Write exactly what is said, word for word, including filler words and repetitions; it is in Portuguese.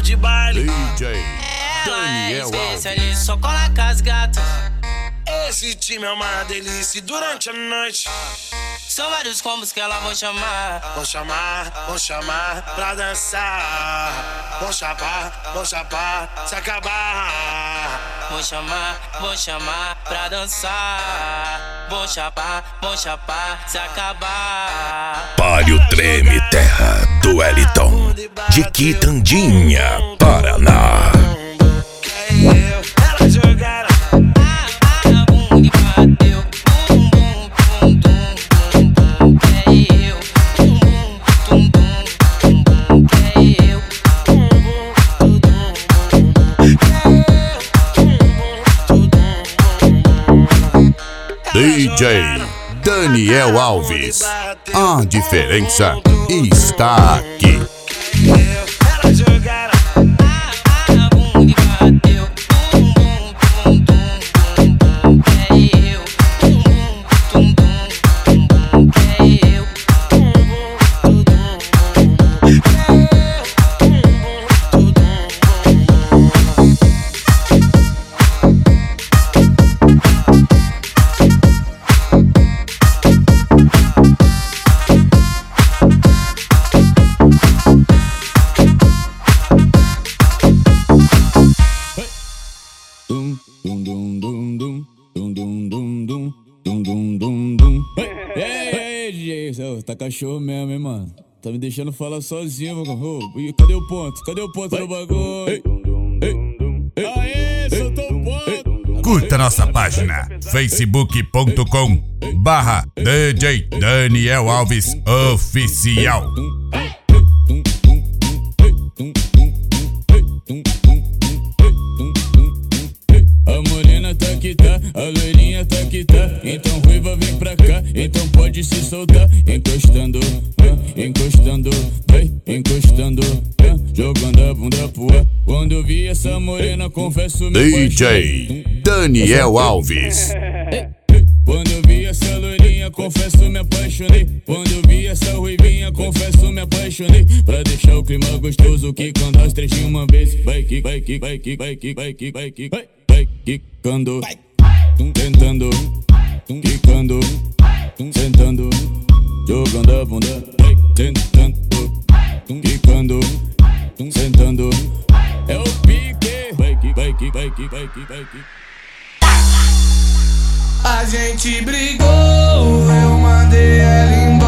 de baile. D J Ela é Daniel Alves. especialista, só cola com as gatas. Esse time é uma delícia durante a noite. São vários combos que ela vou chamar. Vou chamar, vou chamar pra dançar. Vou chapar, vou chapar, se acabar. Vou chamar, vou chamar pra dançar. Vou chapar, vou chapar, se acabar. Palio Treme Terra do Wellington, de Quitandinha, Paraná. Ela jogaram. D J Daniel Alves, a diferença está aqui. Ela jogaram. Ei, ei, ei, tá cachorro mesmo, hein, mano? Tá me deixando falar sozinho, mano. Oh, cadê o ponto? Cadê o ponto do bagulho? Ei, ei, aê, soltou o ponto! Curta nossa página facebook ponto com barra D J Daniel Alves Oficial. A morena tá que tá, a loirinha tá que tá. Então ruiva vem pra cá, então pode se soltar. Encostando, encostando, encostando, jogando a bunda pro ar. Quando eu vi essa morena, confesso me D J Daniel Alves. Quando eu vi essa loirinha, confesso me apaixonei. Quando eu vi essa ruivinha, confesso me apaixonei. Pra deixar o clima gostoso, que quando as três de uma vez. Vai que, vai que, vai que, vai que, vai que, vai que, vai, vai quicando, tentando, quicando, sentando, jogando a bunda, vai tentando, quicando, sentando. É o pique, vai que, vai que, vai que, vai que, vai que. A gente brigou, eu mandei ela embora.